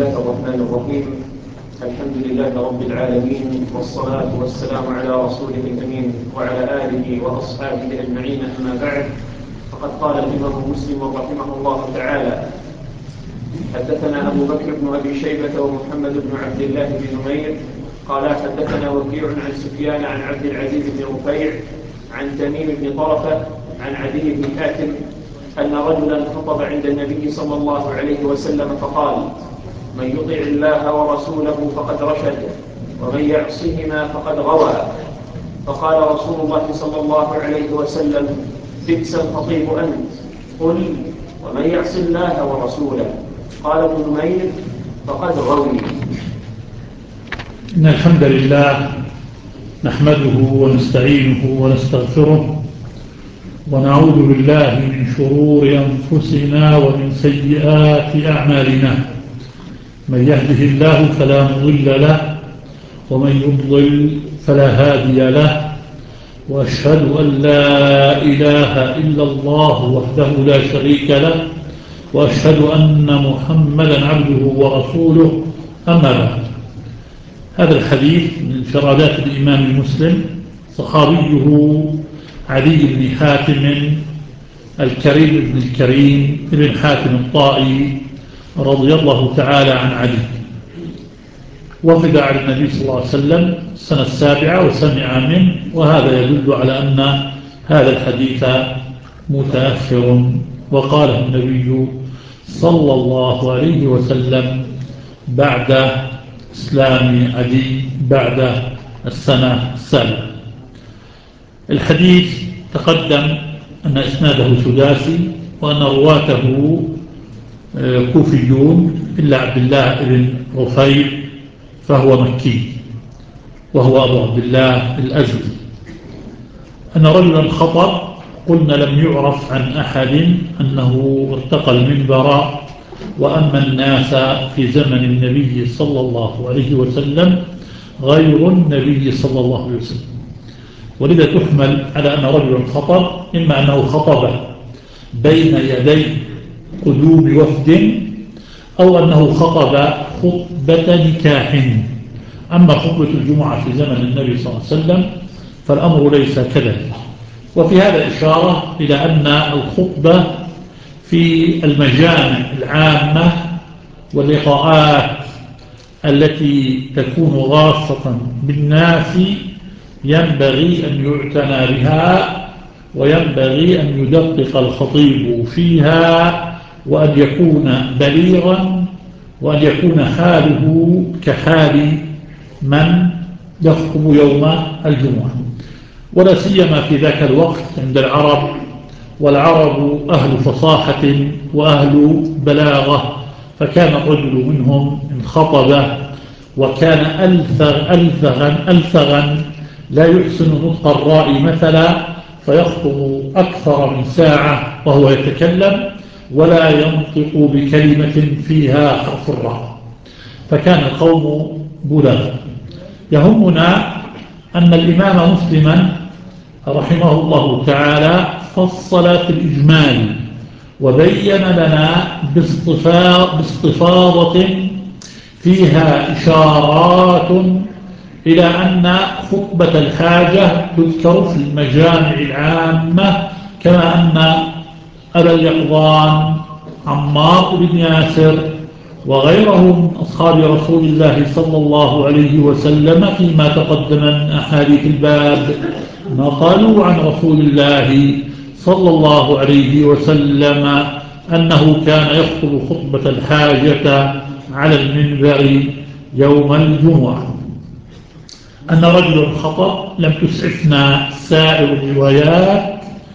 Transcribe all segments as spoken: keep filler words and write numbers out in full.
الله الرحمن الرحيم. الحمد لله رب العالمين، والصلاة والسلام على رسوله الأمين وعلى آله وأصحابه أجمعين، أما بعد. فقد قال الإمام مسلم رحمه الله تعالى: حدثنا أبو بكر بن أبي شيبة ومحمد بن عبد الله بن نمير قال حدثنا وكيع عن سفيان عن عبد العزيز بن رفيع عن تميم بن طرفة عن عدي بن حاتم أن رجلا خطب عند النبي صلى الله عليه وسلم فقال: من يطع الله ورسوله فقد رشد، ومن يعصهما فقد غوى. فقال رسول الله صلى الله عليه وسلم: بئس الخطيب أنت، قل ومن يعص الله ورسوله؟ قال ابن نمير: فقد غوي. إن الحمد لله نحمده ونستعينه ونستغفره، ونعوذ بالله من شرور أنفسنا ومن سيئات أعمالنا. من يهده الله فلا مضل له، ومن يضلل فلا هادي له، وأشهد أن لا إله إلا الله وحده لا شريك له، وأشهد أن محمدا عبده ورسوله، أما بعد. هذا الحديث من انفرادات الإمام مسلم، صحابيه عدي بن حاتم الكريم بن الكريم بن حاتم الطائي رضي الله تعالى عن علي. وفد على النبي صلى الله عليه وسلم السنة السابعة وسمع منه، وهذا يدل على أن هذا الحديث متأخر، وقاله النبي صلى الله عليه وسلم بعد إسلام علي بعد السنة السابعة. الحديث تقدم أن إسناده سداسي، وأن رواته كوفيون إلا عبد الله بن رفيع فهو مكي، وهو أبو عبد الله الأزدي. أن رجلا خطب، قلنا لم يعرف عن أحد أنه ارتقى المنبر وأما الناس في زمن النبي صلى الله عليه وسلم غير النبي صلى الله عليه وسلم، ولذا تحمل على أن رجلا خطب، إما أنه خطب بين يدي قدوم وفد، أو أنه خطب خطبة نكاح. أما خطبة الجمعة في زمن النبي صلى الله عليه وسلم فالأمر ليس كذلك. وفي هذا إشارة إلى أن الخطبة في المجامع العامة واللقاءات التي تكون خاصة بالناس ينبغي أن يعتنى بها، وينبغي أن يدقق الخطيب فيها، وأن يكون بليغا، وأن يكون حاله كحال من يخطب يوم الجمعة، ولا سيما في ذاك الوقت عند العرب، والعرب أهل فصاحة وأهل بلاغة، فكان الرجل منهم إن خطب وكان ألثغ ألثغا ألثغا لا يحسن نطق الراء مثلا، فيخطب أكثر من ساعة وهو يتكلم ولا ينطق بكلمة فيها حرف الراء، فكان القوم بلغ. يهمنا أن الإمام مسلما رحمه الله تعالى فصل في الإجمال، وبين لنا باستفاضة فيها إشارات إلى أن خطبة الحاجة تذكر في المجامع العامة، كما أن أبا اليقظان عمار بن ياسر وغيرهم من أصحاب رسول الله صلى الله عليه وسلم فيما تقدم من أحاديث الباب نقلوا عن رسول الله صلى الله عليه وسلم أنه كان يخطب خطبة الحاجة على المنبر يوم الجمعة. أن رجل خطب، لم تسعفنا سائر الروايات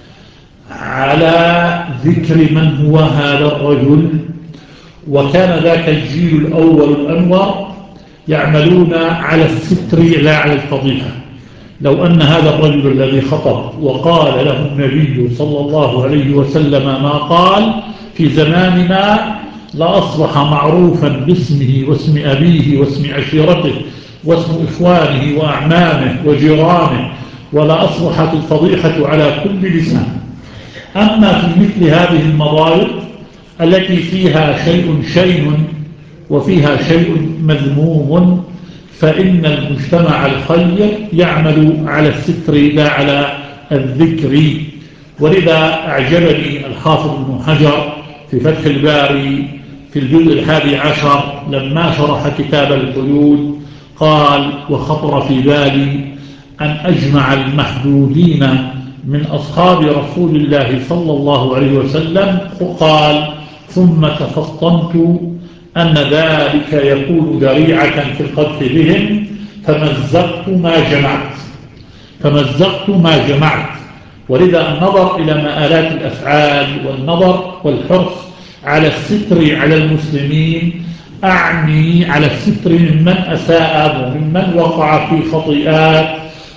على ذكر من هو هذا الرجل، وكان ذاك الجيل الأول الأنور يعملون على الستر لا على الفضيحة. لو أن هذا الرجل الذي خطب وقال له النبي صلى الله عليه وسلم ما قال في زماننا لأصبح معروفا باسمه واسم أبيه واسم عشيرته واسم إخوانه وأعمامه وجيرانه، ولا أصبحت الفضيحة على كل لسان. أما في مثل هذه المضايق التي فيها شيء شين وفيها شيء مذموم، فإن المجتمع الخير يعمل على الستر لا على الذكر. ولذا أعجبني الحافظ ابن حجر في فتح الباري في الجزء الحادي عشر لما شرح كتاب الحدود قال: وخطر في بالي أن أجمع المحدودين من أصحاب رسول الله صلى الله عليه وسلم. قال: ثم تفطنت أن ذلك يكون ذريعة في القذف بهم، فمزقت ما جمعت فمزقت ما جمعت ولذا النظر إلى مآلات الأفعال والنظر والحرص على الستر على المسلمين، أعني على الستر ممن أساء وممن وقع في خطيئات،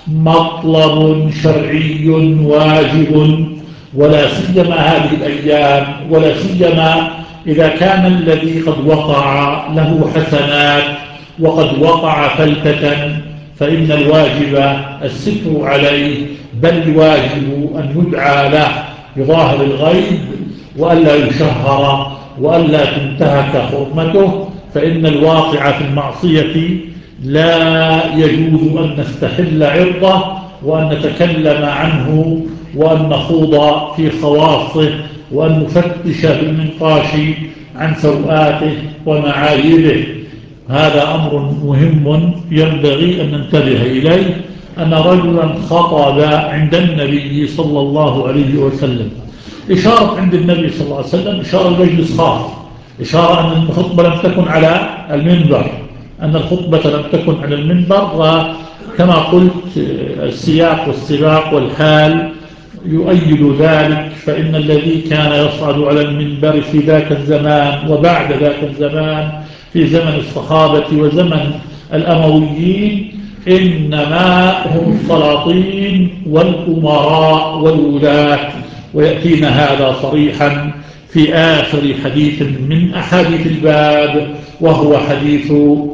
مطلب شرعي واجب، ولا سيما هذه الأيام، ولا سيما إذا كان الذي قد وقع له حسنات وقد وقع فلتة، فإن الواجب الستر عليه، بل الواجب أن يدعى له بظاهر الغيب وألا يشهر وألا تنتهك حرمته، فإن الواقع في المعصية لا يجوز أن نستحل عرضه وأن نتكلم عنه وأن نخوض في خواصه وأن نفتش بالنقاش عن سوءاته ومعايبه. هذا أمر مهم ينبغي أن ننتبه إليه. أن رجلا خطب عند النبي صلى الله عليه وسلم. إشارة عند النبي صلى الله عليه وسلم إشارة المجلس خاص، إشارة أن الخطبة لم تكن على المنبر، أن الخطبة لم تكن على المنبر. وكما قلت السياق والسباق والحال يؤيد ذلك، فإن الذي كان يصعد على المنبر في ذاك الزمان وبعد ذاك الزمان في زمن الصحابة وزمن الأمويين إنما هم السلاطين والأمراء والولاة، ويأتينا هذا صريحا في آخر حديث من أحاديث الباب، وهو حديث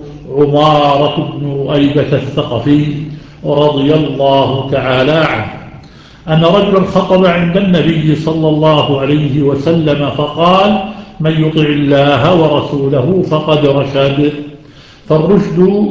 عمارة بن رؤيبة الثقفي رضي الله تعالى عنه أن رجلا خطب عند النبي صلى الله عليه وسلم فقال: من يطع الله ورسوله فقد رشد. فالرشد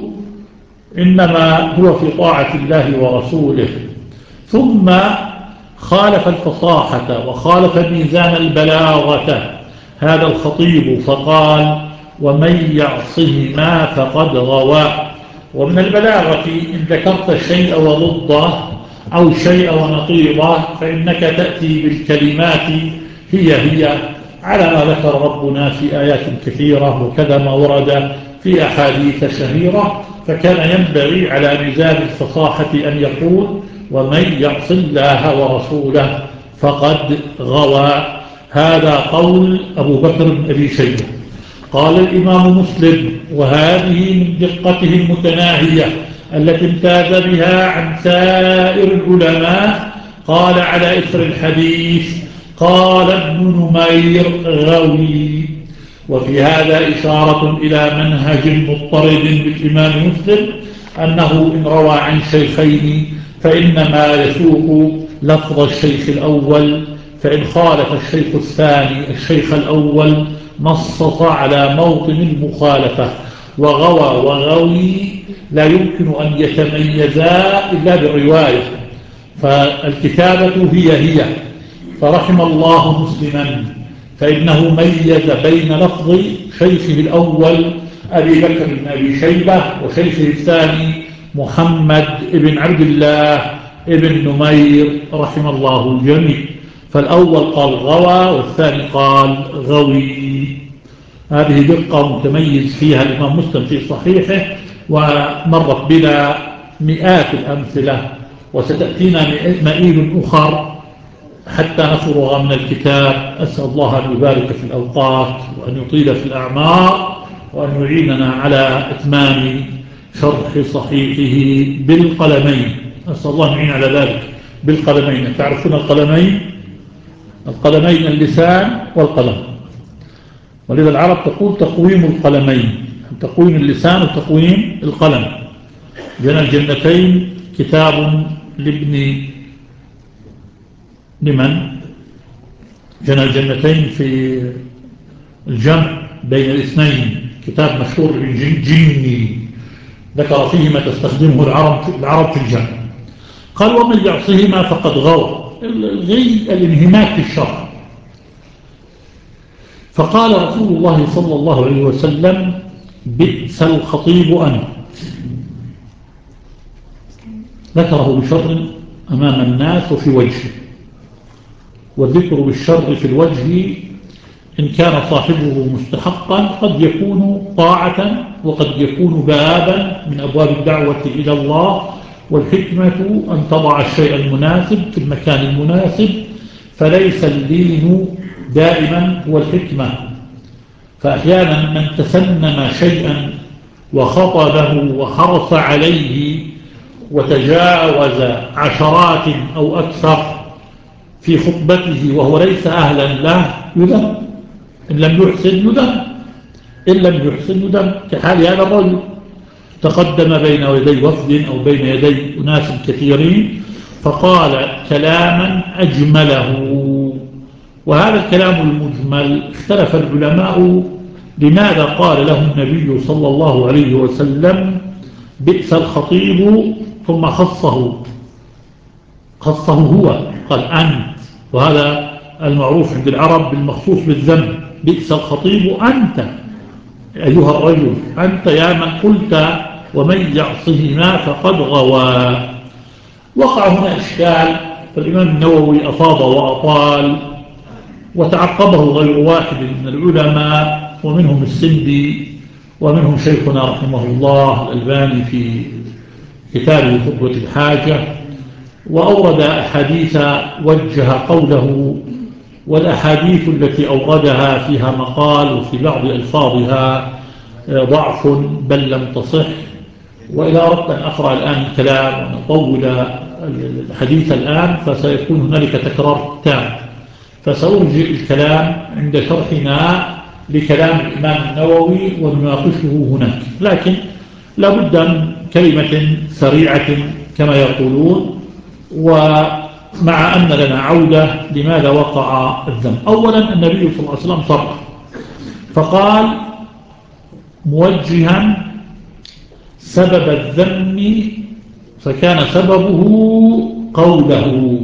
إنما هو في طاعة الله ورسوله. ثم خالف الفصاحة وخالف ميزان البلاغة هذا الخطيب فقال: ومن يعصهما فقد غوى. ومن البلاغة إن ذكرت الشيء وضده أو شيء ونقيضه فإنك تأتي بالكلمات هي هي على ما ذكر ربنا في آيات كثيرة، وكذا ما ورد في أحاديث شهيرة. فكان ينبغي على ميزان الفصاحة أن يقول: ومن يعص الله ورسوله فقد غوى. هذا قول أبو بكر بن أبي شيبة. قال الإمام مسلم: وهذه من دقته المتناهية التي امتاز بها عن سائر العلماء. قال على إثر الحديث: قال ابن نمير غوي. وفي هذا إشارة إلى منهج مضطرد بالإمام مسلم، أنه إن روى عن شيخين فإنما يسوق لفظ الشيخ الأول، فإن خالف الشيخ الثاني الشيخ الأول نصص على موطن المخالفة. وغوى وغوي لا يمكن أن يتميزا إلا بالرواية، فالكتابة هي هي. فرحم الله مسلما فإنه ميز بين لفظ شيخه الأول أبي بكر بن أبي شيبة وشيخه الثاني محمد بن عبد الله بن نمير رحم الله الجميع. فالأول قال غوى والثاني قال غوي. هذه دقة متميز فيها الإمام مسلم في صحيحه، ومرت بنا مئات الأمثلة، وستأتينا مئيل أخر حتى نفرغ من الكتاب. أسأل الله أن يبارك في الأوقات وأن يطيل في الأعمار وأن يعيننا على إتمام شرح صحيحه بالقلمين. أسأل الله أن يعين على ذلك بالقلمين. تعرفون القلمين؟ القلمين اللسان والقلم، ولذا العرب تقول تقويم القلمين، تقويم اللسان وتقويم القلم. جنى الجنتين كتاب لابن لمن جنى الجنتين في الجمع بين الاثنين كتاب مشهور جني ذكر فيه ما تستخدمه العرب العرب في الجمع. قال ومن يعصهما فقد غوى. الغي الانهماك في الشرع. فقال رسول الله صلى الله عليه وسلم بئس الخطيب أنت. ذكره بشر أمام الناس وفي وجهه، والذكر بالشر في الوجه إن كان صاحبه مستحقا قد يكون طاعة وقد يكون بابا من أبواب الدعوة إلى الله. والحكمة أن تضع الشيء المناسب في المكان المناسب، فليس اللين دائما هو الحكمة. فأحيانا من تسنم شيئا وخطبه وحرص عليه وتجاوز عشرات أو أكثر في خطبته وهو ليس أهلا له يذم. إن لم يحسن يذم، إن لم يحسن يذم، كحال هذا الرجل تقدم بين يدي وفد أو بين يدي أناس كثيرين فقال كلاما أجمله. وهذا الكلام المجمل اختلف العلماء لماذا قال له النبي صلى الله عليه وسلم بئس الخطيب ثم خصه خصه هو قال أنت. وهذا المعروف عند العرب بالمخصوص بالذنب. بئس الخطيب أنت أيها الرجل، أنت يا من قلت ومن يعصهما فقد غوى. وقع هنا إشكال، فالإمام النووي أفاض وأطال وتعقبه غير واحد من العلماء ومنهم السندي ومنهم شيخنا رحمه الله الألباني في كتابه خطبة الحاجة، وأورد أحاديث وجه قوله، والأحاديث التي أوردها فيها مقال وفي بعض ألفاظها ضعف بل لم تصح. وإذا أردت أن أقرأ الآن الكلام وأن أطول الحديث الآن فسيكون هنالك تكرار تام، فسأرجئ الكلام عند شرحنا لكلام الإمام النووي ونناقشه هناك. لكن لابد من كلمة سريعة كما يقولون، ومع أن لنا عودة لماذا وقع الذنب. أولا النبي صلى الله عليه وسلم صرح فقال موجها سبب الذم، فكان سببه قوله،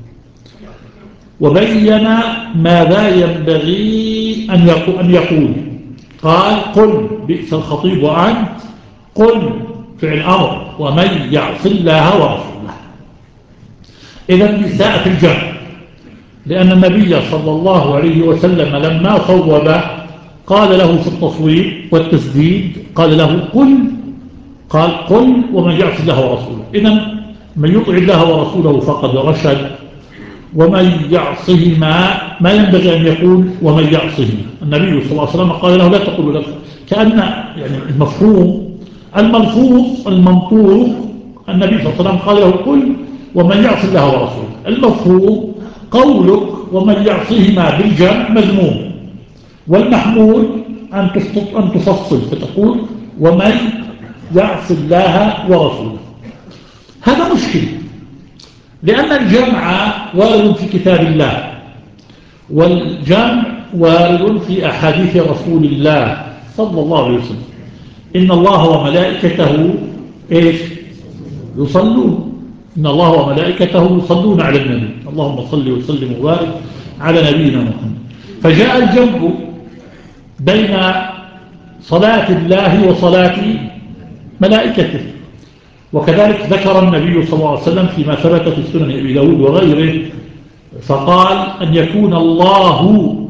وبين ماذا ينبغي أن يقول. قال قل بئس الخطيب أنت، قل فعل أمر، ومن يعص الله ورسوله. إذن بساءة الجمع، لأن النبي صلى الله عليه وسلم لما صوب قال له في التصويب والتسديد قال له قل، قال قل ومن يعص الله ورسوله. إذن من يطع الله ورسوله فقد رشد، ومن يعصهما ما ينبغي أن يقول ومن يعصهما. النبي صلى الله عليه وسلم قال له لا تقول لك، كأن يعني المفهوم الملفوظ المنطوق النبي صلى الله عليه وسلم قال له قل ومن يعص الله ورسوله. المفهوم قولك ومن يعصهما بالجمع مذموم، والمحمول أن أن تفصل فتقول ومن يعص الله ورسوله. هذا مشكل، لأن الجمع وارد في كتاب الله، والجمع وارد في أحاديث رسول الله صلى الله عليه وسلم. إن الله وملائكته إيش يصلون، إن الله وملائكته يصلون على النبي، اللهم صل وسلم وبارك على نبينا محمد. فجاء الجمع بين صلاة الله وصلاة ملائكته. وكذلك ذكر النبي صلى الله عليه وسلم فيما ثبت في سنن أبي داود وغيره، فقال أن يكون الله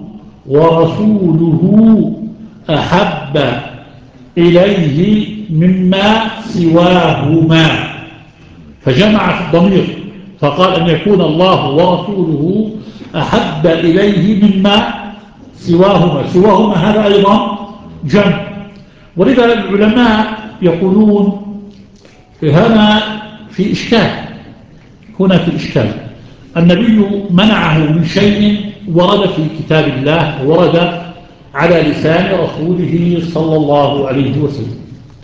ورسوله أحب إليه مما سواهما، فجمع في الضمير فقال أن يكون الله ورسوله أحب إليه مما سواهما. سواهما هذا أيضا جمع. ولذا العلماء يقولون هنا في إشكال، هنا في إشكال. النبي منعه من شيء ورد في كتاب الله ورد على لسان رسوله صلى الله عليه وسلم.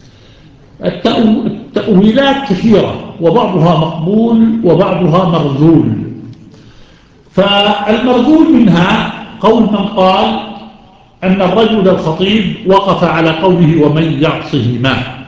التأويلات كثيرة وبعضها مقبول وبعضها مرذول. فالمرذول منها قول من قال أن الرجل الخطيب وقف على قوله ومن يعصهما،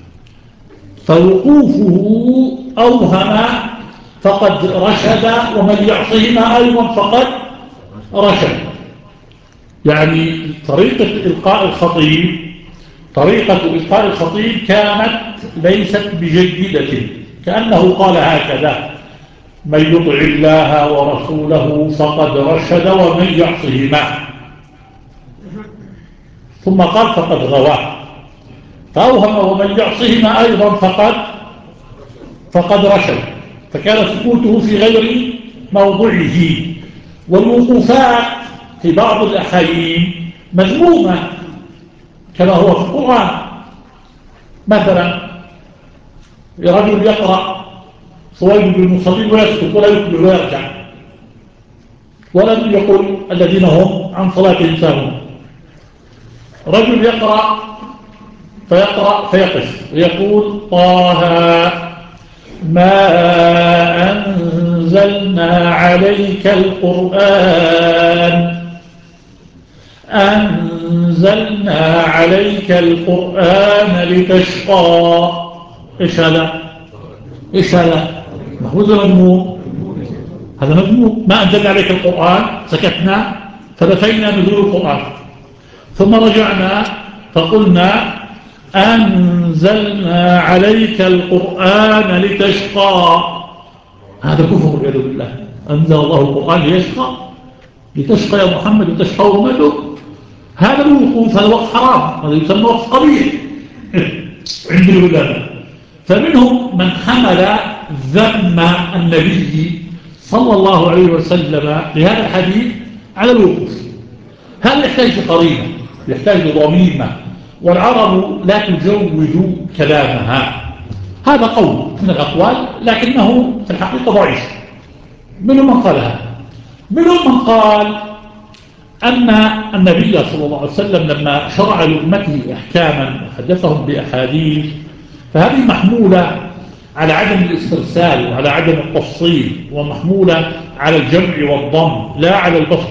فوقوفه أوهم فقد رشد، ومن يعصهما أيضا فقد رشد. يعني طريقة إلقاء الخطيب طريقة إلقاء الخطيب كانت ليست بجيدة، كأنه قال هكذا: من يطع الله ورسوله فقد رشد ومن يعصهما، ثم قال فقد غوى، فأوهم ومن يعصهما أيضا فقد فقد رشد، فكان سكوته في غير موضعه. والوقوفات في بعض الأحايين مذمومة كما هو في القرآن. مثلا رجل يقرأ صويب بالمصلين ويسكت ولا يكبر ويرجع، ولم يقل الذين هم عن صلاتهم ساهون. رجل يقرأ فيقرأ فيقف ويقول طه ما أنزلنا عليك القرآن أنزلنا عليك القرآن لتشقى. إيش هذا؟ إيش هذا؟ محمود مذموم، هذا مذموم. ما أنزلنا عليك القرآن، سكتنا فدفينا نزول القرآن، ثم رجعنا فقلنا أنزلنا عليك القرآن لتشقى. هذا كفر والعياذ بالله. أنزل الله القرآن ليشقى، لتشقى يا محمد وتشقى وماله. هذا الوقوف، هذا وقف حرام، هذا يسمى وقف قبيح عند العلماء. فمنهم من حمل ذم النبي صلى الله عليه وسلم لهذا الحديث على الوقوف. هذا يحتاج قرينة، يحتاج ضميمة، والعرب لا تجوز كلامها. هذا قول من الأقوال لكنه في الحقيقة ضعيف. منهم من قالها، منهم من قال أن النبي صلى الله عليه وسلم لما شرع لأمته أحكاما وحدثهم بأحاديث فهذه محمولة على عدم الاسترسال وعلى عدم التفصيل، ومحمولة على الجمع والضم لا على البسط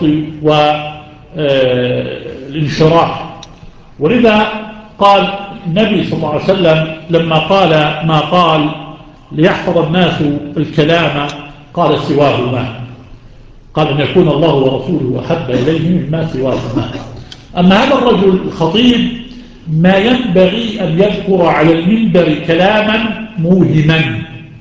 والانشراح. ولذا قال النبي صلى الله عليه وسلم لما قال ما قال ليحفظ الناس الكلام قال سواهما، قال أن يكون الله ورسوله أحب إليه مما سواهما. أما هذا الرجل الخطيب ما ينبغي أن يذكر على المنبر كلاما موهما،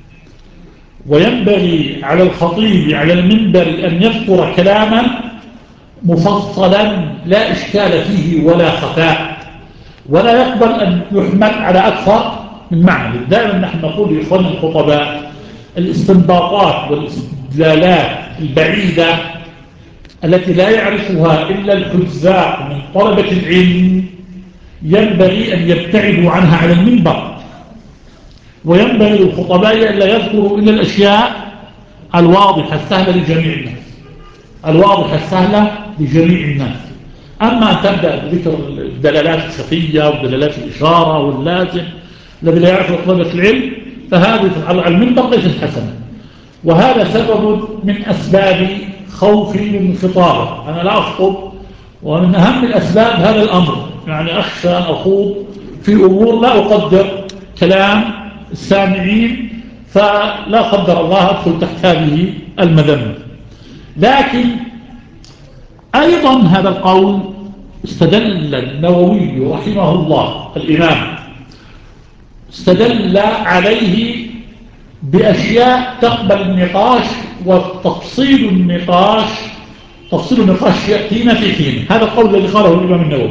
وينبغي على الخطيب على المنبر أن يذكر كلاما مفصلا لا إشكال فيه ولا خفاء، ولا يقبل أن يحمل على أكثر من معنى. دائما نحن نقول لإخواننا الخطباء الاستنباطات والاستدلالات البعيدة التي لا يعرفها إلا الحذاق من طلبة العلم ينبغي أن يبتعدوا عنها على المنبر، وينبغي للخطباء أن لا يذكروا إلا الأشياء الواضحة السهلة لجميع الناس، الواضحة السهلة لجميع الناس. أما أن تبدأ بذكر الدلالات الخفية ودلالات الإشارة واللازم الذي لا يعرف طلبة العلم فهذه على المنبر ليست حسنة، وهذا سبب من أسباب خوفي من الخطابة. أنا لا أخطب، ومن أهم الأسباب هذا الأمر، يعني أخشى أن أخوض في أمور لا أقدر كلام السامعين فلا قدر الله أدخل تحت هذه المذمة. لكن أيضا هذا القول استدل النووي رحمه الله الإمام استدل عليه بأشياء تقبل النقاش، وتفصيل النقاش تفصيل النقاش يأتينا في حين. هذا القول الذي قاله الإمام النووي.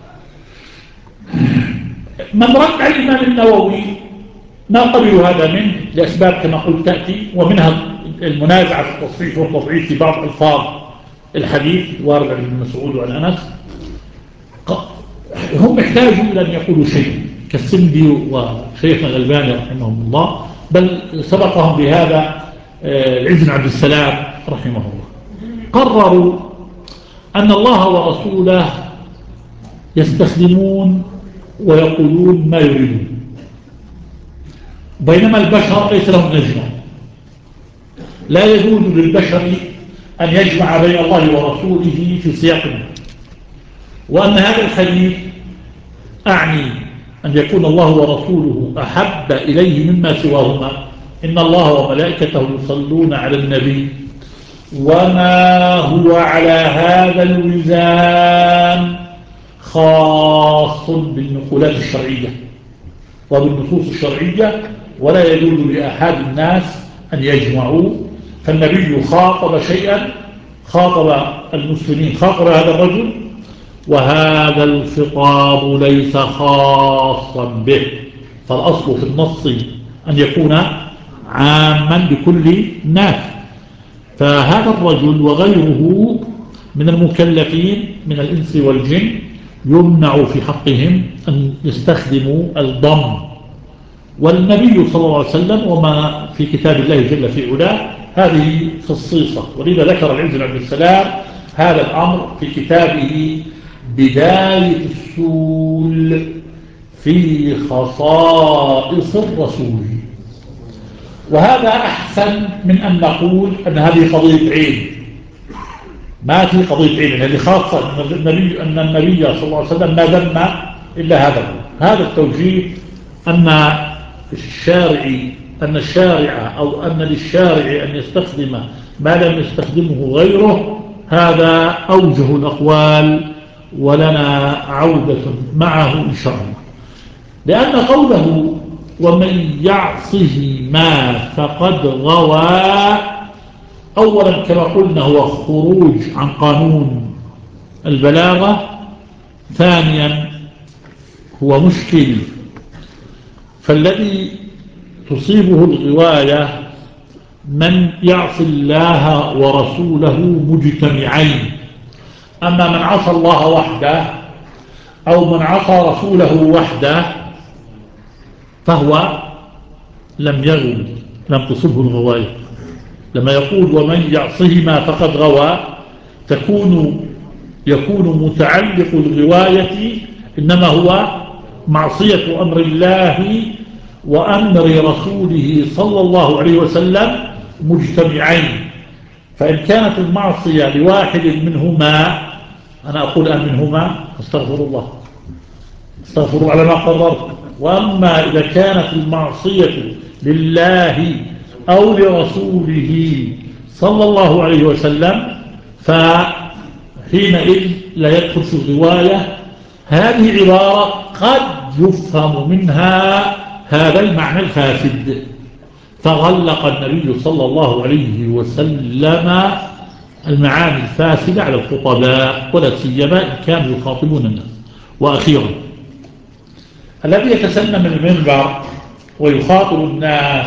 من رد على الإمام النووي ما قبلوا هذا منه لأسباب كما قلت تأتي، ومنها المنازعة في التصحيح والتضعيف في بعض ألفاظ الحديث وارد عن ابن مسعود وعن أنس. هم احتاجوا إلى أن يقولوا شيء كالسندي وشيخنا الألباني رحمهم الله، بل سبقهم بهذا العز بن عبد السلام رحمه الله. قرروا أن الله ورسوله يستخدمون ويقولون ما يريدون، بينما البشر ليس لهم نجمة. لا يجوز للبشر أن يجمع بين الله ورسوله في سياق، وأن هذا الحديث أعني أن يكون الله ورسوله أحب إليه مما سواهما. إن الله وملائكته يصلون على النبي وما هو على هذا الوزان خاص بالنقولات الشرعية وبالنصوص الشرعية، ولا يجوز لأحد الناس أن يجمعوا. فالنبي خاطب شيئا، خاطب المسلمين، خاطب هذا الرجل، وهذا الخطاب ليس خاصا به، فالأصل في النص أن يكون عاما لكل الناس. فهذا الرجل وغيره من المكلفين من الإنس والجن يمنع في حقهم أن يستخدموا الضم. والنبي صلى الله عليه وسلم وما في كتاب الله جل في علاه هذه خصيصة، ولذا ذكر العز بن عبد السلام هذا الأمر في كتابه بداية السول في خصائص الرسول. وهذا أحسن من أن نقول أن هذه قضية عين. ما في قضية عين، هذه خاصة أن النبي, أن النبي صلى الله عليه وسلم ما ذم إلا هذا. هذا التوجيه أن الشارع أن الشارع أو أن للشارع أن يستخدم ما لم يستخدمه غيره، هذا أوجه الأقوال، ولنا عودة معه إن شاء الله. لأن قوله ومن يعصه ما فقد غوى، أولا كما قلنا هو خروج عن قانون البلاغة، ثانيا هو مشكل، فالذي تصيبه الغواية من يعصي الله ورسوله مجتمعين. أما من عصى الله وحده أو من عصى رسوله وحده فهو لم يغو، لم تصبه الغواية. لما يقول ومن يعصهما فقد غوى، تكون يكون متعلق الغواية إنما هو معصية أمر الله وأمر رسوله صلى الله عليه وسلم مجتمعين. فإن كانت المعصية لواحد منهما، أنا أقول أن منهما استغفر الله استغفر الله على ما قررت، وأما إذا كانت المعصية لله أو لرسوله صلى الله عليه وسلم فحينئذ لا يدخل في الغواية. هذه عبارة قد يفهم منها هذا المعنى الفاسد، فغلق النبي صلى الله عليه وسلم المعاني الفاسدة على الخطباء، ولا سيما إن كانوا يخاطبون الناس. وأخيرا الذي يتسنم المنبر ويخاطب الناس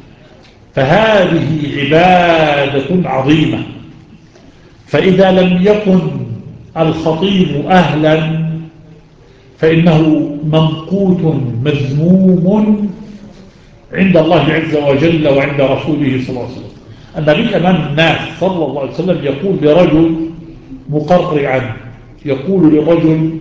فهذه عبادة عظيمة، فإذا لم يكن الخطيب أهلا فإنه ممقوت مذموم عند الله عز وجل وعند رسوله صلى الله عليه وسلم. النبي أمام الناس صلى الله عليه وسلم يقول لرجل مقرعا، يقول لرجل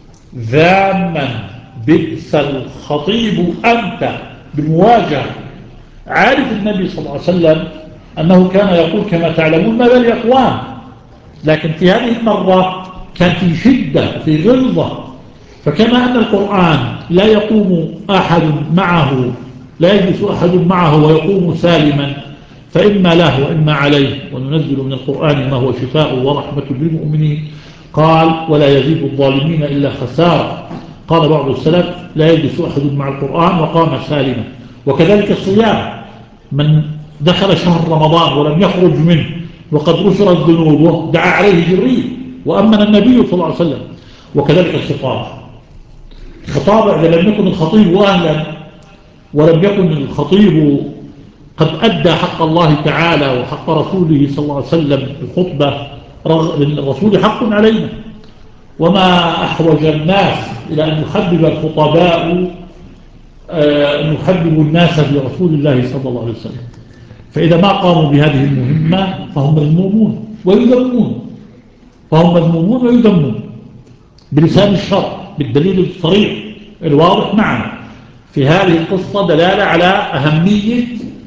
ذاما بئس الخطيب أنت بالمواجهة. عارف النبي صلى الله عليه وسلم أنه كان يقول كما تعلمون ما بالأقوام، لكن في هذه المرة كان في شدة في غلظة. فكما أن القرآن لا يقوم أحد معه، لا يجلس أحد معه ويقوم سالما، فإما له وإما عليه، وننزل من القرآن ما هو شفاء ورحمة للمؤمنين. قال ولا يزيد الظالمين إلا خسارة. قال بعض السلف لا يجلس أحد مع القرآن وقام سالما. وكذلك الصيام، من دخل شهر رمضان ولم يخرج منه وقد غفرت ذنوبه دعا عليه جبريل وأمن النبي صلى الله عليه وسلم. وكذلك الخطاب، الخطاب إذا لم يكن الخطيب أهلا ولم يكن الخطيب قد أدى حق الله تعالى وحق رسوله صلى الله عليه وسلم الخطبة، الرسول حق علينا، وما أحوج الناس إلى أن يحبب الخطباء أن يحببوا الناس برسول الله صلى الله عليه وسلم. فإذا ما قاموا بهذه المهمة فهم مذمومون ويذمون، فهم مذمومون ويذمون بلسان الشرع بالدليل الصريح الواضح معنا. في هذه القصة دلالة على أهمية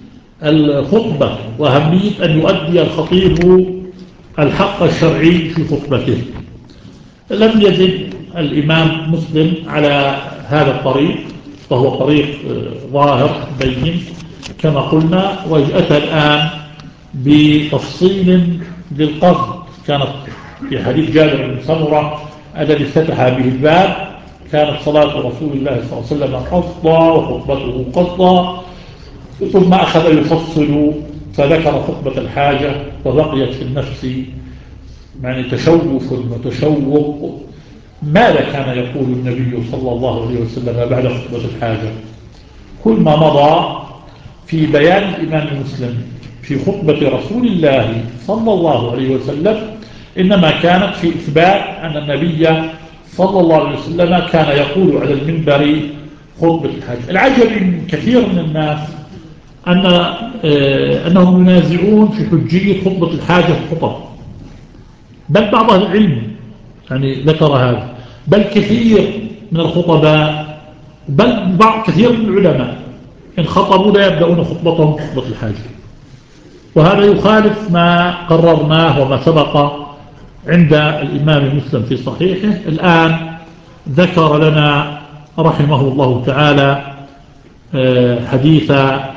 الخطبة وأهمية أن يؤدي الخطيب الحق الشرعي في خطبته. لم يزد الإمام مسلم على هذا الطريق، وهو طريق ظاهر بين كما قلنا، وأتى الآن بتفصيل للقصد. كانت في حديث جابر بن سمرة الذي افتتح به الباب كانت صلاة رسول الله صلى الله عليه وسلم قصدا وخطبته قصدا، ثم أخذ يفصل فذكر خطبة الحاجة وبقيت في النفس يعني تشوف وتشوق ماذا كان يقول النبي صلى الله عليه وسلم بعد خطبة الحاجة. كل ما مضى في بيان الإمام مسلم في خطبة رسول الله صلى الله عليه وسلم إنما كانت في إثبات أن النبي صلى الله عليه وسلم كان يقول على المنبر خطبة الحاجة. العجب من كثير من الناس أن أنهم ينازعون في حجية خطبة الحاجة في الخطب، بل بعض أهل العلم يعني ذكر هذا، بل كثير من الخطباء بل بعض كثير من العلماء إن خطبوا لا يبدأون خطبتهم خطبة الحاجة، وهذا يخالف ما قررناه وما سبق عند الإمام مسلم في صحيحه. الآن ذكر لنا رحمه الله تعالى حديث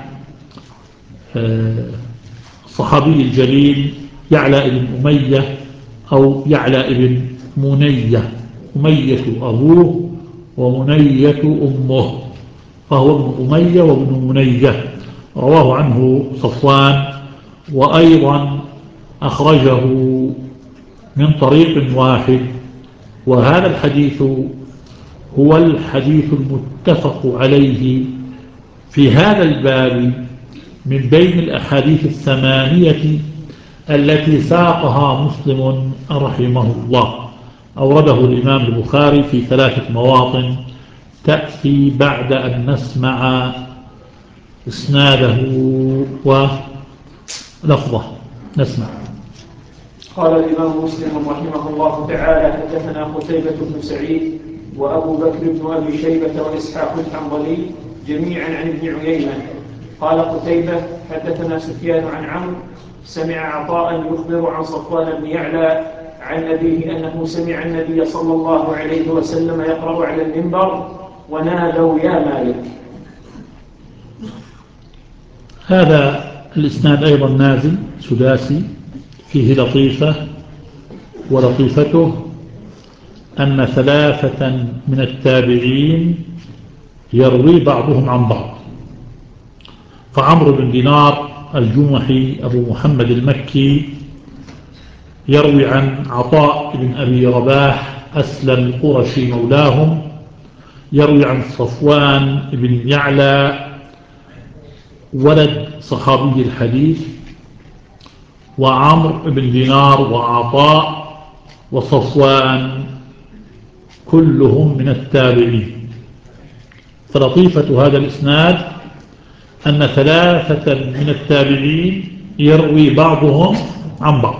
الصحابي الجليل يعلى بن أمية أو يعلى بن منية، أمية أبوه ومنية أمه، فهو ابن أمية وابن منية، رواه عنه صفوان، وأيضا أخرجه من طريق واحد. وهذا الحديث هو الحديث المتفق عليه في هذا الباب من بين الأحاديث الثمانية التي ساقها مسلم رحمه الله. أورده الإمام البخاري في ثلاثة مواطن تأتي بعد أن نسمع إسناده ولفظه. نسمع. قال الإمام مسلم رحمه الله تعالى: حدثنا قتيبة بن سعيد وأبو بكر بن أبي شيبة وإسحاق الحنظلي جميعا عن ابن عيينة. قال قتيبة: حدثنا سفيان عن عمرو سمع عطاء يخبر عن صفوان بن يعلى عن أبيه أنه سمع النبي صلى الله عليه وسلم يقرأ على المنبر: ونادوا يا مالك. هذا الإسناد أيضا نازل سداسي فيه لطيفة، ولطيفته أن ثلاثة من التابعين يروي بعضهم عن بعض. فعمرو بن دينار الجمحي أبو محمد المكي يروي عن عطاء بن أبي رباح أسلم القرشي مولاهم، يروي عن صفوان بن يعلى ولد صحابي الحديث، وعمرو بن دينار وعطاء وصفوان كلهم من التابعين. فلطيفة هذا الإسناد أن ثلاثة من التابعين يروي بعضهم عن بعض.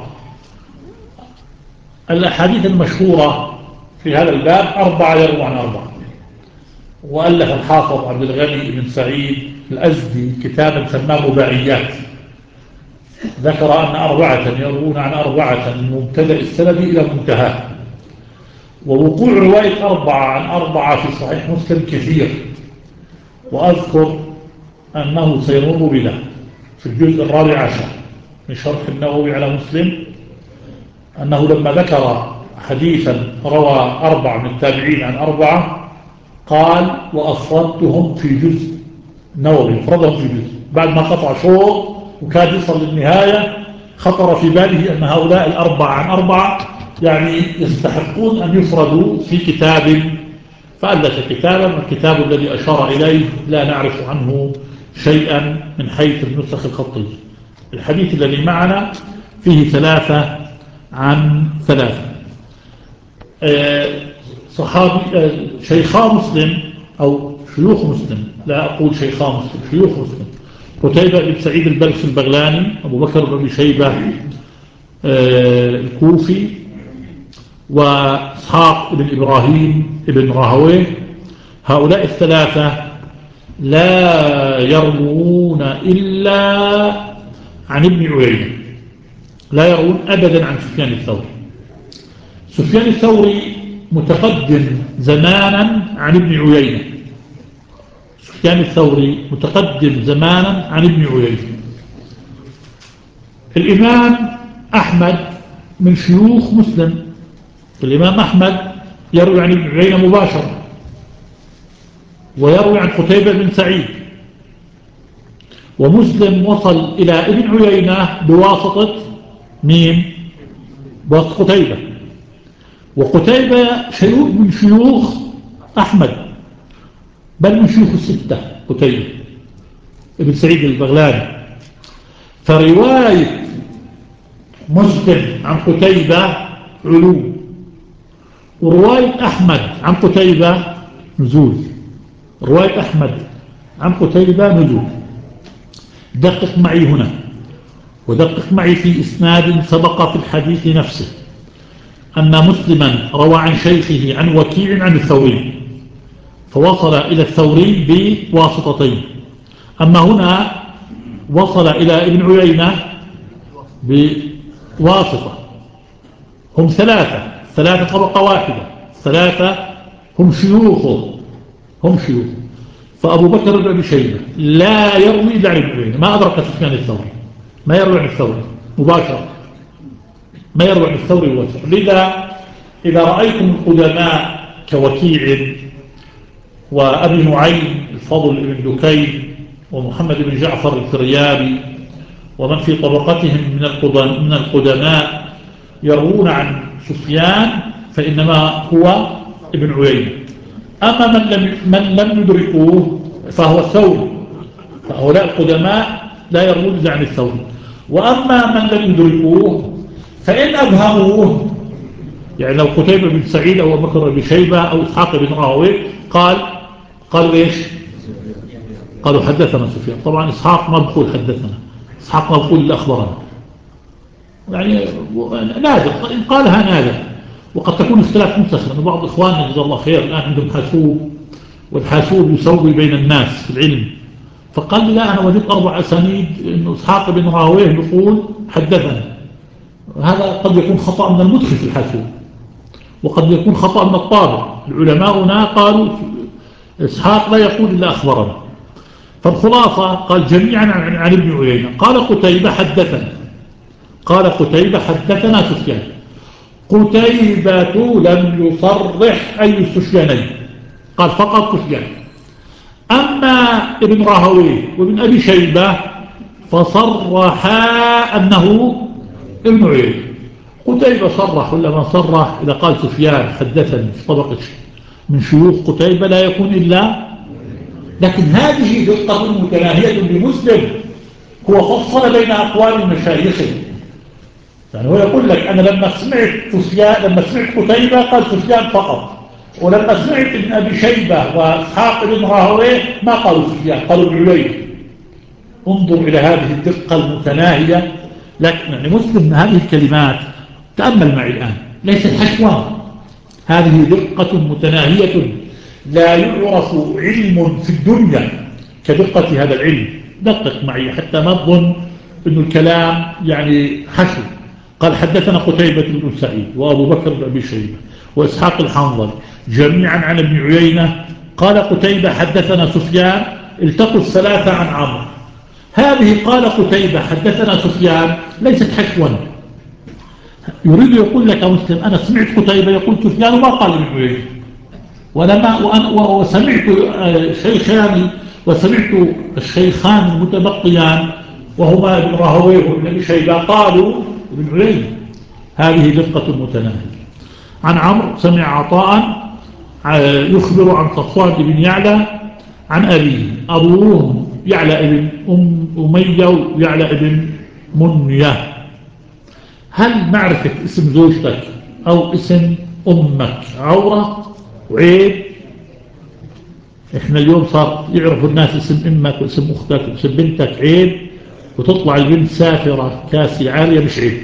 الأحاديث المشهورة في هذا الباب أربعة يروي عن أربعة. وألف الحافظ عبد الغني بن سعيد الأزدي كتابا سماه رباعيات، ذكر أن أربعة يروون عن أربعة من مبتدأ السند إلى منتهى. ووقوع رواية أربعة عن أربعة في صحيح مسلم كثير، وأذكر أنه سيمر بنا في الجزء الرابع عشر من شرح النووي على مسلم، أنه لما ذكر حديثا روى أربعة من التابعين عن أربعة قال: وأفردتهم في جزء. نووي أفردهم في جزء بعد ما قطع شوط وكاد يصل للنهاية، خطر في باله أن هؤلاء الأربعة عن أربعة يعني يستحقون أن يفردوا في كتاب، فألف كتابا، والكتاب الذي أشار إليه لا نعرف عنه شيئا من حيث النسخ الخطية. الحديث الذي معنا فيه ثلاثة عن ثلاثة. صحابي شيخا مسلم أو شيوخ مسلم، لا أقول شيخا مسلم، شيوخ مسلم: قتيبة بن سعيد البلخي البغلاني، أبو بكر بن أبي شيبة الكوفي، وإسحاق بن إبراهيم بن راهويه. هؤلاء الثلاثة لا يروون إلا عن ابن عيينة، لا يروون أبدا عن سفيان الثوري. سفيان الثوري متقدم زمانا عن ابن عيينة. سفيان الثوري متقدم زمانا عن ابن عيينة. الإمام أحمد من شيوخ مسلم. الإمام أحمد يروي عن ابن عيينة مباشرة، ويروي عن قتيبة بن سعيد. ومسلم وصل إلى ابن عيينة بواسطة مين؟ بواسطة قتيبة. وقتيبة شيوخ من شيوخ أحمد، بل من شيوخ الستة. قتيبة ابن سعيد البغلاني. فرواية مسلم عن قتيبة علو، ورواية أحمد عن قتيبة نزول. رواية أحمد عن قتيبة نزول. دقق معي هنا، ودقق معي في إسناد سبق في الحديث نفسه، أن مسلما روى عن شيخه عن وكيع عن الثوري، فوصل إلى الثوري بواسطتين. أما هنا وصل إلى ابن عيينة بواسطة. هم ثلاثة ثلاثة طبقة واحدة، ثلاثة هم شيوخه هم شيوخه فأبو بكر بن أبي شيبة لا يروي إلا عن ابن عيينة، ما أدرك سفيان الثوري، ما يروي عن الثوري مباشرة، ما يروي عن الثوري مباشرة. لذا إذا رأيتم القدماء كوكيع وأبي نعيم الفضل بن دكين ومحمد بن جعفر الفريابي ومن في طبقتهم من القدماء يروون عن سفيان، فإنما هو ابن عيينة. أما من لم, من لم يدركوه فهو الثوري. فهؤلاء القدماء لا يروون إلا عن الثوري. وأما من لم يدركوه فإن أبهموه، يعني لو قتيبة بن سعيد أو بكر بن شيبة أو إسحاق بن راهويه قال قالوا إيش؟ قالوا حدثنا سفيان. طبعا إسحاق ما بقول حدثنا، إسحاق ما بقول اللي أخبرنا، يعني نادر، إن قالها نادر. وقد تكون اختلاف منتشر، لأن بعض إخواننا جزا الله خير الآن عندهم حاسوب، والحاسوب يسوي بين الناس في العلم، فقال لي لا أنا وجدت أربع أسانيد إنه إسحاق بن راهويه يقول حدثنا. هذا قد يكون خطأ من المدخل في الحاسوب، وقد يكون خطأ من الطابع. العلماؤنا قالوا إسحاق لا يقول إلا أخبرنا. فالخلاصة قال جميعا عن, عن ابن عيينة. قال قتيبة حدثنا قال قتيبة حدثنا سفيان. قتيبة لم يصرح أي سفيانين، قال فقط سفيان. أما ابن راهويه وابن أبي شيبة فصرحا أنه ابن عيينة. قتيبة صرح ولا ما صرح، إذا قال سفيان حدثني في طبقة من شيوخ قتيبة لا يكون إلا. لكن هذه دقة متناهية لمسلم، هو فصل بين أقوال مشايخه. يعني هو يقول لك أنا لما سمعت سفيان لما سمعت قتيبة قال سفيان فقط، ولما سمعت ابن أبي شيبة وإسحاق بن راهويه ما قالوا سفيان، قالوا ابن عيينة. انظر إلى هذه الدقة المتناهية. لكن يعني مسلم هذه الكلمات تأمل معي الآن ليست حشوا، هذه دقة متناهية لا يعرف علم في الدنيا كدقة هذا العلم. دقق معي حتى ما تظن أن الكلام يعني حشو. قال حدثنا قتيبة بن سعيد وأبو بكر بن أبي شيبة وإسحاق الحنظلي جميعا عن ابن عيينة. قال قتيبة حدثنا سفيان. التقوا الثلاثة عن عمرو. هذه قال قتيبة حدثنا سفيان ليست حشوا. يريد يقول لك مسلم أنا سمعت قتيبة يقول سفيان وما قال ابن عيينة، ولما وأنا وسمعت شيخان وسمعت الشيخان المتبقيان وهما ابن راهويه وابن أبي شيبة قالوا ابن عيينة. هذه دقة متناهية. عن عمرو سمع عطاء يخبر عن صفوان بن يعلى عن أبيه. أبوه يعلى ابن أم أمية ويعلى ابن منية. هل معرفة اسم زوجتك أو اسم أمك عورة وعيب؟ إحنا اليوم صار يعرفوا الناس اسم أمك واسم أختك واسم بنتك عيب، وتطلع البنت سافرة كاسية عالية مش عيب.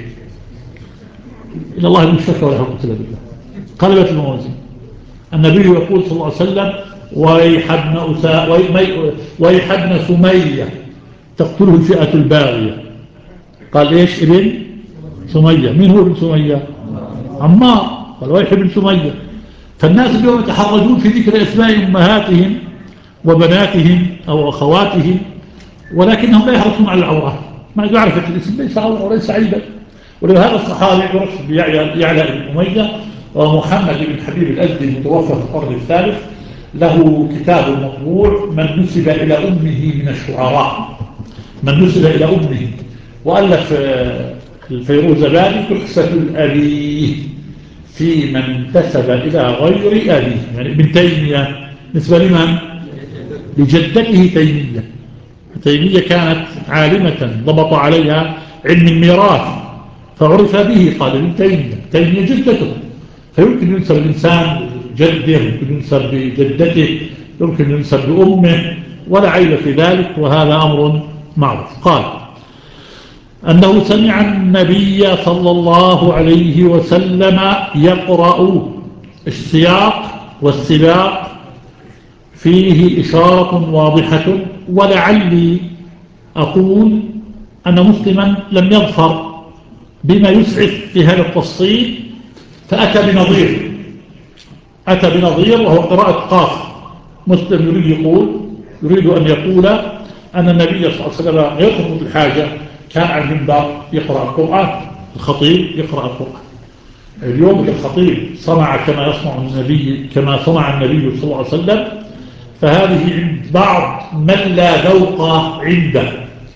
إلى الله المشتكى ولا حول ولا بالله. قلبت الموازين. النبي يقول صلى الله عليه وسلم ويح ابن أسا ويح ابن سمية تقتله الفئة الباغية. قال إيش ابن سمية؟ مين هو ابن سمية؟ عمار. قال ويح ابن سمية. فالناس اليوم يتحرجون في ذكر أسماء أمهاتهم وبناتهم أو أخواتهم، ولكنهم لا يحرصون على العورات. ما يعرف الاسم ليس عورة وليس عيبا. ولهذا الصحابي عرف بيعلى بن أمية ومحمد بن حبيب الأزدي المتوفى في القرن الثالث له كتاب مطبوع من نسب إلى أمه من الشعراء، من نسب إلى أمه، وألف الفيروزبادي تحفة الأبي في من انتسب إلى غير أبيه. يعني ابن تيمية نسبة لمن؟ لجدته تيمية. تيمية كانت عالمة ضبط عليها علم الميراث فعرف به، قال ابن تيمية، تيمية جدته، فيمكن ينسب الإنسان جده، يمكن ينسب بجدته، يمكن ينسب بأمه، ولا عيب في ذلك، وهذا أمر معروف. قال أنه سمع النبي صلى الله عليه وسلم يقرأ. السياق والسباق فيه إشارة واضحة، ولعلي أقول أن مسلما لم يظفر بما يسعف في هذا التفصيل فأتى بنظير، أتى بنظير وهو قراءة قاف. مسلم يريد يقول يريد أن يقول أن النبي صلى الله عليه وسلم يخرج الحاجة كان على المنبر يقرأ القرآن، الخطيب يقرأ القرآن. اليوم الخطيب صنع كما يصنع النبي، كما صنع النبي صلى الله عليه وسلم، فهذه عند بعض من لا ذوق عنده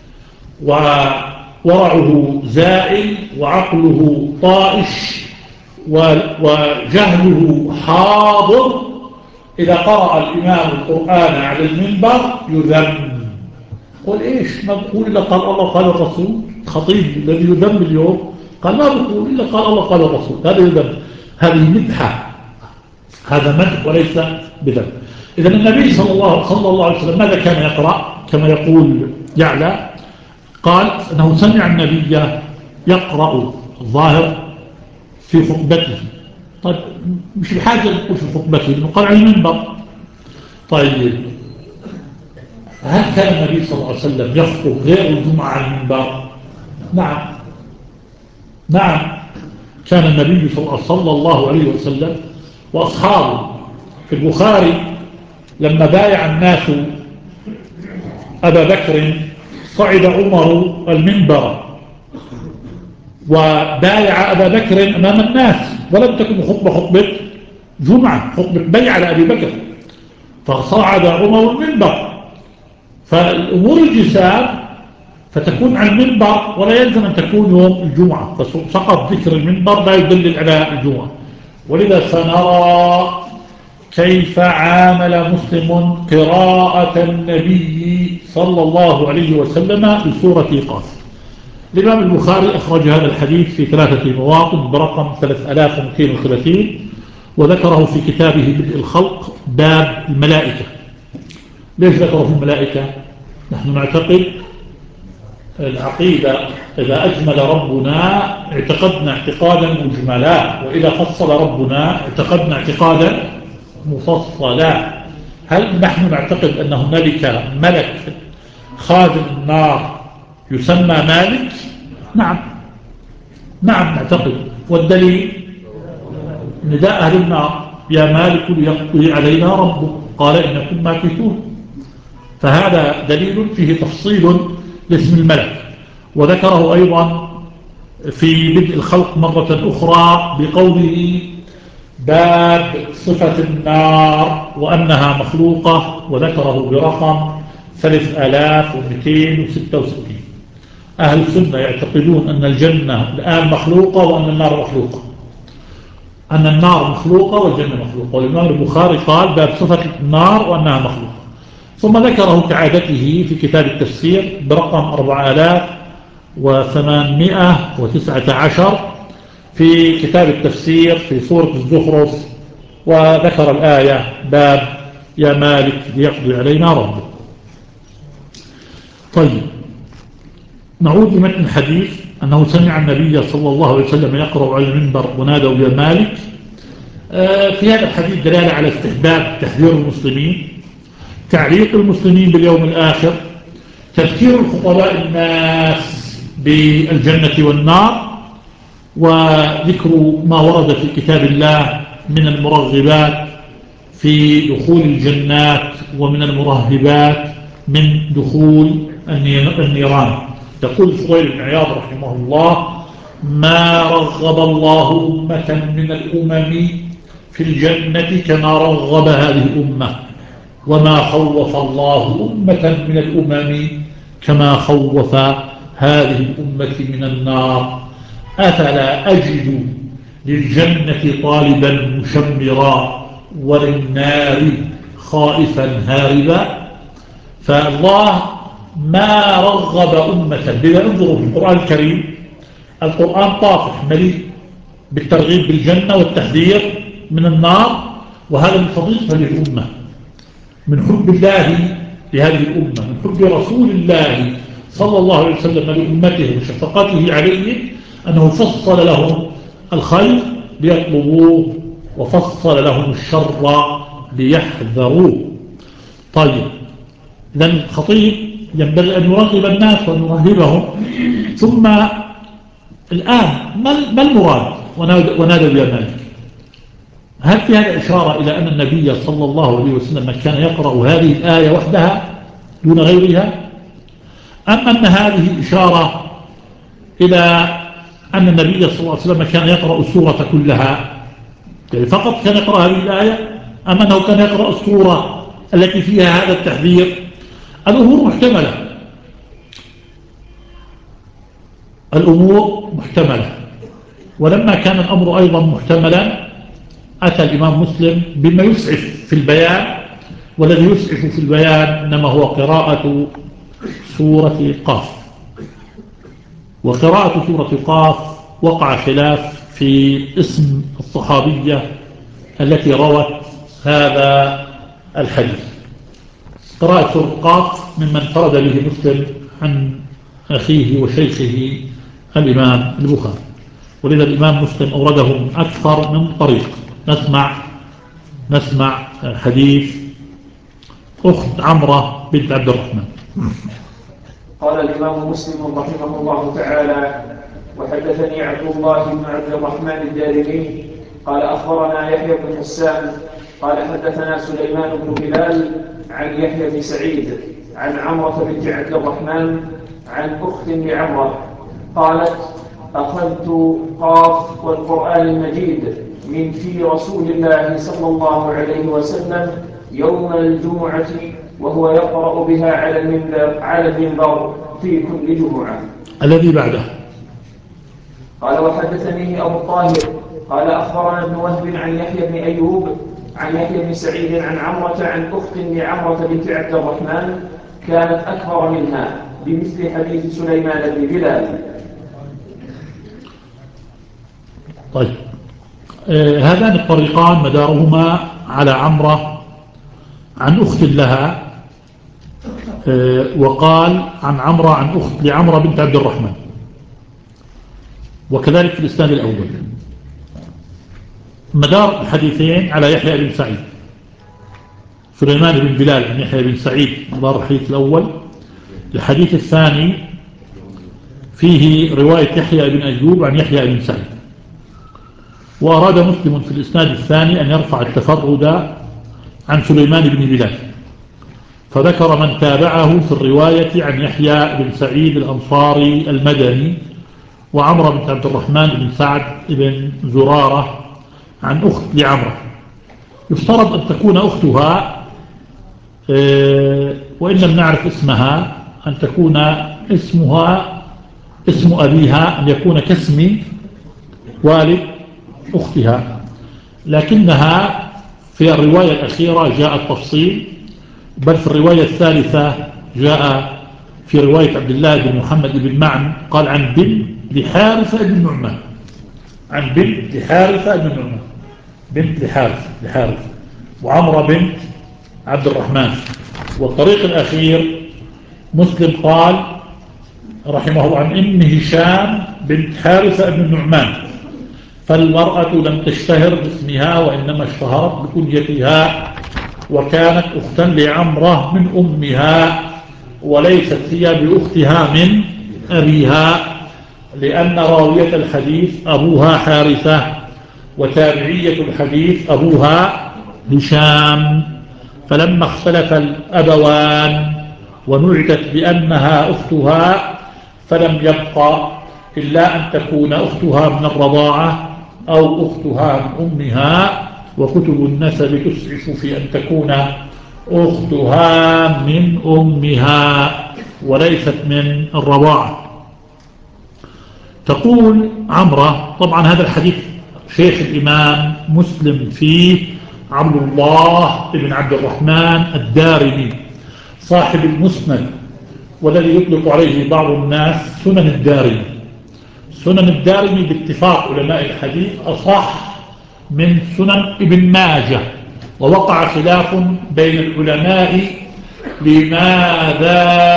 وورعه زائل وعقله طائش وجهله حاضر، إذا قرأ الإمام القرآن على المنبر يذم. قل إيش؟ ما بقول إلا قال الله قال الرسول. الخطيب الذي يذم اليوم قال ما بقول إلا قال الله قال الرسول، هذا يذم، هذه مدحة، هذا مدح وليس بذم. إذا النبي صلى الله, صلى الله عليه وسلم ماذا كان يقرأ؟ كما يقول يعلى قال أنه سمع النبي يقرأ الظاهر في خطبته. طيب مش بحاجة نقول في خطبته لأنه قال على المنبر. طيب هل كان النبي صلى الله عليه وسلم يخطب غير الجمعة على المنبر؟ نعم نعم كان النبي صلى الله عليه وسلم وأصحابه. في البخاري لما بايع الناس أبا بكر صعد عمر المنبر وبايع أبا بكر أمام الناس، ولم تكن خطبة خطبة جمعة، خطبة بيع على أبي بكر، فصعد عمر المنبر. فالأمور الجسام فتكون على المنبر ولا يلزم أن تكون يوم الجمعة، فسقط ذكر المنبر لا يدلل على الجمعة. ولذا سنرى كيف عامل مسلم قراءة النبي صلى الله عليه وسلم بسورة قاف. الإمام البخاري أخرج هذا الحديث في ثلاثة مواطن برقم ثلاثة آلاف ومئتين وثلاثين، وذكره في كتابه بدء الخلق باب الملائكة. ليش ذكره في الملائكة؟ نحن نعتقد العقيدة إذا أجمل ربنا اعتقدنا اعتقادا مجملا، وإذا فصل ربنا اعتقدنا اعتقادا مفصلا. هل نحن نعتقد أن هنالك ملك خازن النار يسمى مالك؟ نعم نعم نعتقد. والدليل نداء أهل النار يا مالك ليقضي علينا ربك قال إنكم ماكثون. فهذا دليل فيه تفصيل لاسم الملك. وذكره أيضا في بدء الخلق مرة أخرى بقوله باب صفة النار وأنها مخلوقة، وذكره برقم ثلاثة آلاف ومئتين وستة وستين. أهل السنة يعتقدون أن الجنة الآن مخلوقة وأن النار مخلوقة، أن النار مخلوقة والجنة مخلوقة. والإمام البخاري قال باب صفة النار وأنها مخلوقة، ثم ذكره كعادته في كتاب التفسير برقم أربعة آلاف وثمانمائة وتسعة عشر في كتاب التفسير في سورة الزخرف، وذكر الآية باب يا مالك ليقضي علينا ربك. طيب نعود لمتن الحديث. أنه سمع النبي صلى الله عليه وسلم يقرأ على المنبر ونادوا يا مالك. في هذا الحديث دلالة على استحباب تحذير المسلمين، تعليق المسلمين باليوم الآخر، تذكير الخطباء الناس بالجنة والنار، وذكر ما ورد في كتاب الله من المرغبات في دخول الجنات ومن المرهبات من دخول النيران. يقول الفضيل بن عياض رحمه الله: ما رغب الله أمة من الأمم في الجنة كما رغب هذه الأمة، وما خوف الله أمة من الأمم كما خوف هذه الأمة من النار. أفلا أجد للجنة طالبا مشمرا وللنار خائفا هاربا. فالله ما رغب أمة. بذا انظروا في القرآن الكريم، القرآن طافح مليء بالترغيب بالجنة والتحذير من النار، وهذا من فضيلة هذه الأمة، من حب الله لهذه الأمة، من حب رسول الله صلى الله عليه وسلم لأمته وشفقته عليه، أنه فصل لهم الخير ليطلبوه وفصل لهم الشر ليحذروه. طيب، إذن الخطيب ينبغي أن يرغب الناس وأن يرهبهم. ثم الآن ما المراد ونادى بها مالك؟ هل في هذا إشارة إلى أن النبي صلى الله عليه وسلم كان يقرأ هذه الآية وحدها دون غيرها، أم أن هذه إشارة إلى أن النبي صلى الله عليه وسلم كان يقرأ السورة كلها، يعني فقط كان يقرأ هذه الآية، أم أنه كان يقرأ السورة التي فيها هذا التحذير؟ الأمور محتملة، الأمور محتملة. ولما كان الأمر أيضا محتملا أتى الإمام مسلم بما يسعف في البيان، والذي يسعف في البيان إنما هو قراءة سورة قاف. وقراءة سورة قاف وقع خلاف في اسم الصحابية التي روت هذا الحديث. قراءة سورة قاف ممن فرد به مسلم عن أخيه وشيخه الإمام البخاري، ولذا الإمام مسلم أورده من أكثر من طريق. نسمع نسمع حديث أخت عمرة بنت عبد الرحمن. قال الإمام مسلم رحمه الله تعالى: وحدثني عبد الله بن عبد الرحمن الدارمي قال أخبرنا يحيى بن حسان قال حدثنا سليمان بن بلال عن يحيى بن سعيد عن عمرة بنت عبد الرحمن عن أخت لعمرة قالت: أخذت قاف والقرآن المجيد من في رسول الله صلى الله عليه وسلم يوم الجمعة وهو يقرأ بها على المنبر على المنبر في كل جمعة. الذي بعده قال وحدثني أبو الطاهر قال أخبرنا ابن وهب عن يحيى بن أيوب عن يحيى بن سعيد عن عمرة عن أخت لعمرة بنت عبد الرحمن كانت أكبر منها بمثل حديث سليمان بن بلال. طيب، آه هذان الطريقان مدارهما على عمرة عن أخت لها، آه وقال عن عمرة عن أخت لعمرة بنت عبد الرحمن، وكذلك في الإسناد الأول. مدار الحديثين على يحيى بن سعيد، سليمان بن بلال عن يحيى بن سعيد مدار الحديث الأول. الحديث الثاني فيه رواية يحيى بن أيوب عن يحيى بن سعيد. وأراد مسلم في الإسناد الثاني أن يرفع التفرد عن سليمان بن بلال، فذكر من تابعه في الرواية عن يحيى بن سعيد الأنصاري المدني وعمرة بن عبد الرحمن بن سعد بن زرارة عن أخت لعمرة. يفترض أن تكون أختها، وإن لم نعرف اسمها، أن تكون اسمها اسم أبيها، أن يكون كاسم والد أختها، لكنها في الرواية الأخيرة جاء التفصيل، بل في الرواية الثالثة جاء في رواية عبد الله بن محمد بن معن قال عن بنت لحارثة بن نعمان، عن بنت لحارثة بن نعمان، بنت لحارثة لحارثة وعمرة بنت عبد الرحمن. والطريق الأخير مسلم قال رحمه الله عن ام هشام بنت حارثة بن نعمان، فالمرأة لم تشتهر باسمها وإنما اشتهرت بكنيتها، وكانت أختا لعمرة من أمها، وليست هي بأختها من أبيها، لأن راوية الحديث أبوها حارثة وتابعية الحديث أبوها هشام. فلما اختلف الأبوان ونعتت بأنها أختها فلم يبقى إلا أن تكون أختها من الرضاعة أو أختها من أمها، وكتب النسب تسعف في أن تكون أختها من أمها وليست من الرضاعة. تقول عمرة، طبعا هذا الحديث شيخ الإمام مسلم فيه عبد الله بن عبد الرحمن الدارمي صاحب المسند، والذي يطلق عليه بعض الناس سنن الدارمي. سنن الدارمي باتفاق علماء الحديث أصح من سنن ابن ماجه، ووقع خلاف بين العلماء لماذا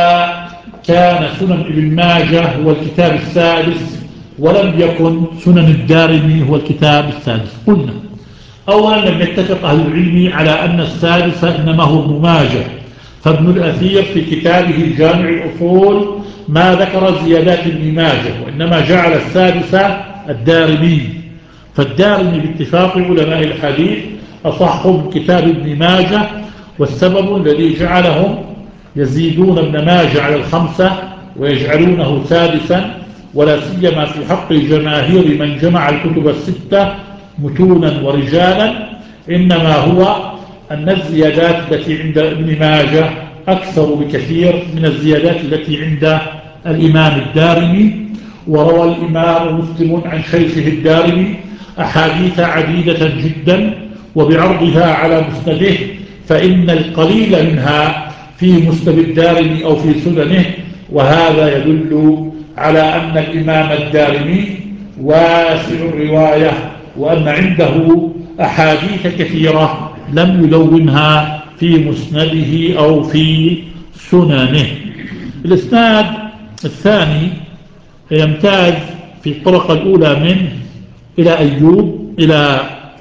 كان سنن ابن ماجه هو الكتاب السادس ولم يكن سنن الدارمي هو الكتاب السادس. قلنا أولا لم يتفق أهل العلم على أن السادس إنما هو ابن ماجه، فابن الأثير في كتابه جامع الأصول ما ذكر زيادات ابن ماجه، وإنما جعل السادس الدارمي. فالدارمي باتفاق علماء الحديث أصح من كتاب ابن ماجه، والسبب الذي جعلهم يزيدون ابن ماجه على الخمسة ويجعلونه سادسا، ولا سيما في حق جماهير من جمع الكتب الستة متونا ورجالا، إنما هو أن الزيادات التي عند ابن ماجه أكثر بكثير من الزيادات التي عند الإمام الدارمي. وروى الإمام مسلم عن شيخه الدارمي أحاديث عديدة جدا وبعرضها على مسنده، فإن القليل منها في مسند الدارمي أو في سننه، وهذا يدل على أن الإمام الدارمي واسع الرواية، وأن عنده أحاديث كثيرة لم يلونها في مسنده أو في سننه. الإسناد الثاني يمتاز في الطرقة الأولى منه إلى أيوب إلى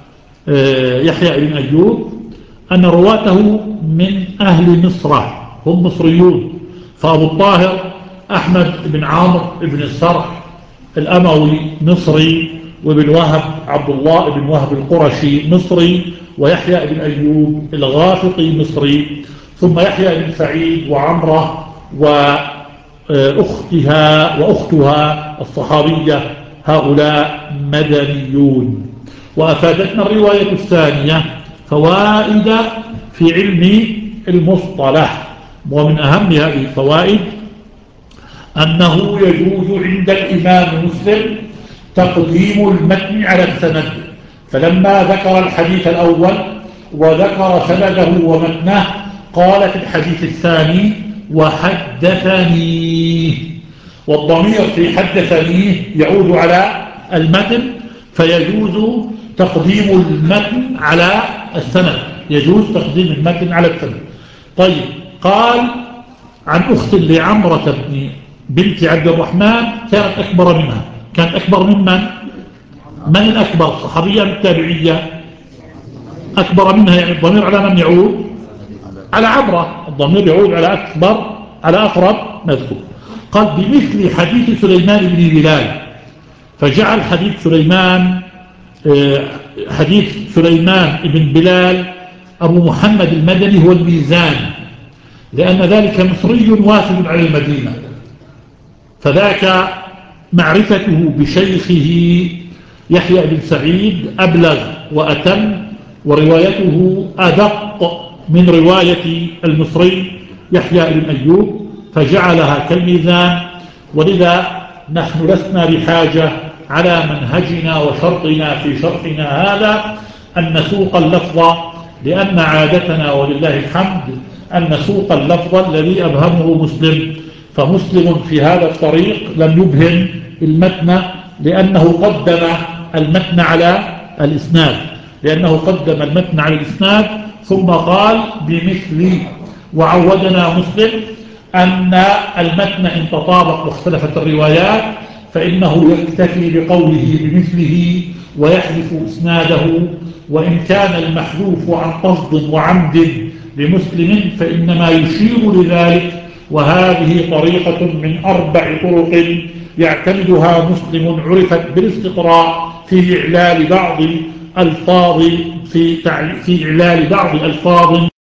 يحيى بن أيوب أن رواته من أهل مصر هم مصريون، فأبو الطاهر أحمد بن عامر بن السرح الأموي مصري، وابن وهب عبد الله بن وهب القرشي مصري، ويحيى بن أيوب الغافقي مصري، ثم يحيى بن سعيد وعمرة وأختها وأختها الصحابية، هؤلاء مدنيون. وأفادتنا الرواية الثانية فوائد في علم المصطلح، ومن أهم هذه الفوائد أنه يجوز عند الإمام مسلم تقديم المتن على السند، فلما ذكر الحديث الأول وذكر سنده ومتنه قال في الحديث الثاني وحدثني، والضمير في حدثني يعود على المتن، فيجوز تقديم المتن على السند، يجوز تقديم المتن على السند. طيب، قال عن أخت لعمرة بن بنت عبد الرحمن كانت أكبر منها. كانت أكبر ممن؟ من الأكبر؟ صحابية من التابعية؟ أكبر منها، يعني الضمير على من يعود؟ على عمرة، الضمير يعود على أكبر، على أقرب مذكور. قال بمثل حديث سليمان بن بلال، فجعل حديث سليمان حديث سليمان بن بلال أبو محمد المدني هو الميزان، لأن ذلك مصري وافد على المدينة، فذاك معرفته بشيخه يحيى بن سعيد أبلغ وأتم، وروايته أدق من رواية المصري يحيى بن أيوب، فجعلها كالميزان. ولذا نحن لسنا بحاجة على منهجنا وشرطنا في شرحنا هذا أن نسوق اللفظ، لأن عادتنا ولله الحمد أن نسوق اللفظ الذي أبهمه مسلم، فمسلم في هذا الطريق لم يبهم المتن، لأنه قدم المتن على الإسناد لأنه قدم المتن على الإسناد ثم قال بمثل. وعودنا مسلم أن المتن إن تطابق واختلفت الروايات فإنه يكتفي بقوله بمثله ويحذف إسناده، وإن كان المحذوف عن قصد وعمد لمسلم فإنما يشير لذلك. وهذه طريقة من أربع طرق يعتمدها مسلم عرفت بالاستقراء في إعلال بعض الألفاظ في, في إعلال بعض ألفاظ